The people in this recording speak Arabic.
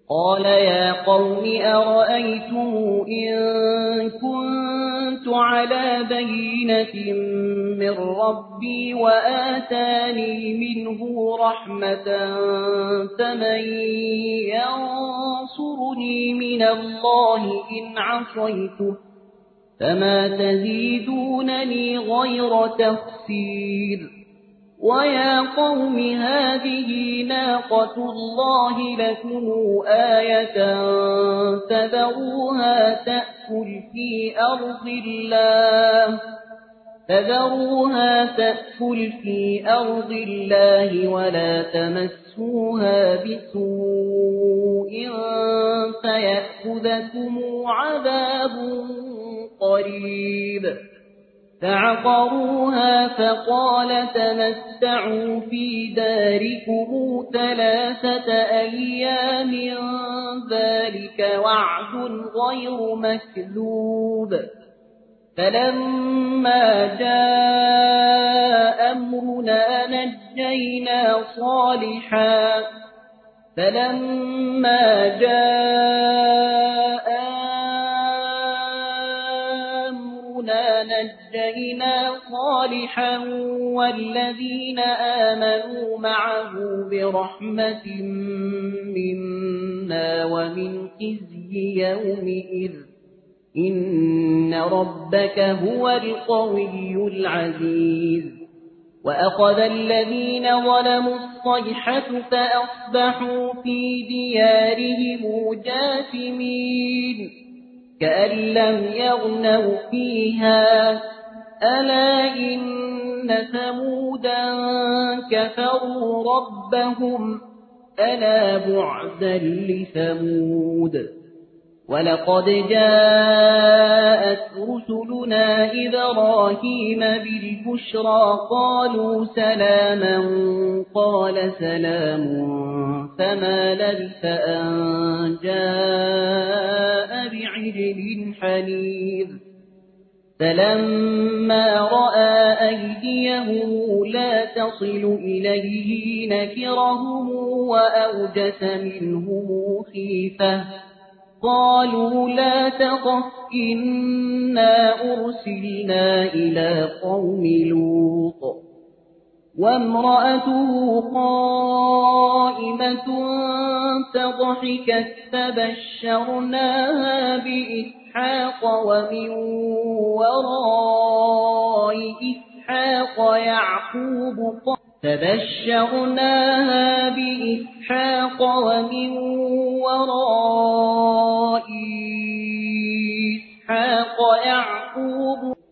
قال يا قوم أرأيتم إن كنت على بينة من ربي وآتاني منه رحمة فمن ينصرني من الله إن عصيته فما تزيدونني غير تخسير ويا قوم هذه ناقة الله لكم آية فذروها تأكل في أرض الله ولا تمسوها بسوء فيأخذكم عذاب قريب فعقروها فقال تمتعوا في داركم 3 أيام ذلك وعد غير مكذوب فلما جاء أمرنا نجينا صالحا والذين آمنوا معه برحمة منا ومن خزي يومئذ إن ربك هو القوي العزيز وأخذ الذين ظلموا الصيحة فأصبحوا في ديارهم جاثمين كأن لم يغنوا فيها ألا إن ثمودا كفروا ربهم ألا بعدا لثمود ولقد جاءت رسلنا إبراهيم بالبشرى قالوا سلاما قال سلام فما لبث أن جاء بعجل حنيذ فلما رأى أيديهم لا تصل إليه نكرهم وأوجس منهم خيفة قالوا لا تخف إنا أرسلنا إلى قوم لوط وامرأته قائمة فضحكت فبشرناها بإسحاق ومن وراء إسحاق يعقوب